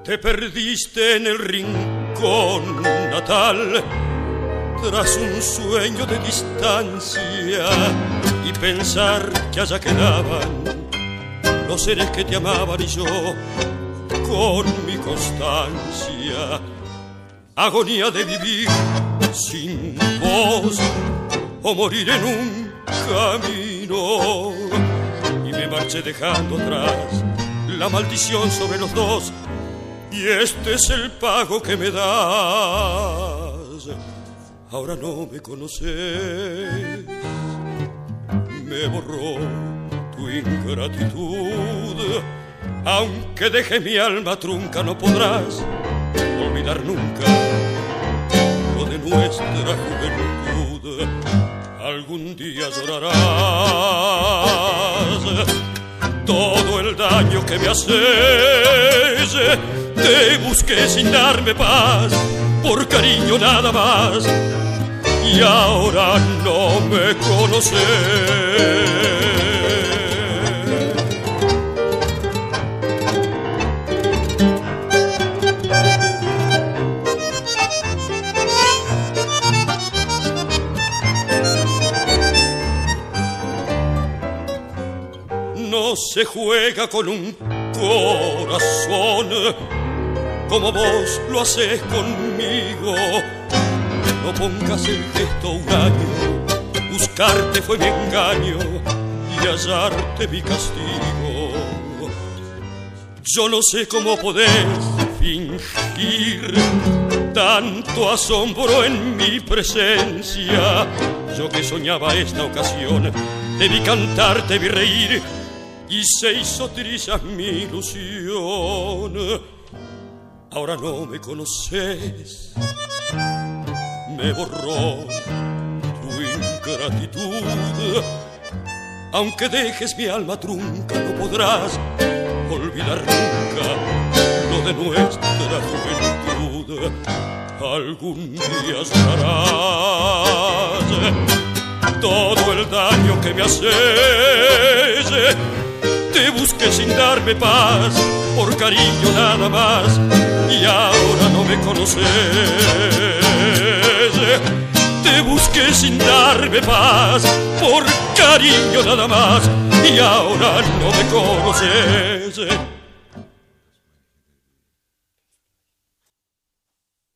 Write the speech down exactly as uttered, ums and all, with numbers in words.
Te perdiste en el rincón natal tras un sueño de distancia y pensar que allá quedaban los seres que te amaban y yo con mi constancia. Agonía de vivir sin vos o morir en un camino, y me marché dejando atrás la maldición sobre los dos. Y este es el pago que me das. Ahora no me conoces, me borró tu ingratitud. Aunque deje mi alma trunca, no podrás olvidar nunca lo de nuestra juventud. Algún día llorarás todo el daño que me haces. Te busqué sin darme paz, por cariño nada más, y ahora no me conoces. No se juega con un corazón como vos lo haces conmigo. No pongas el gesto huraño, buscarte fue mi engaño y hallarte mi castigo. Yo no sé cómo podés fingir tanto asombro en mi presencia. Yo que soñaba esta ocasión, te vi cantar, te vi reír y se hizo trizas mi ilusión. Ahora no me conoces, me borró tu ingratitud. Aunque dejes mi alma trunca, no podrás olvidar nunca lo de nuestra juventud. Algún día llorarás todo el daño que me haces. Te busqué sin darme paz, por cariño nada más, y ahora no me conoces. Te busqué sin darme paz, por cariño nada más, y ahora no me conoces.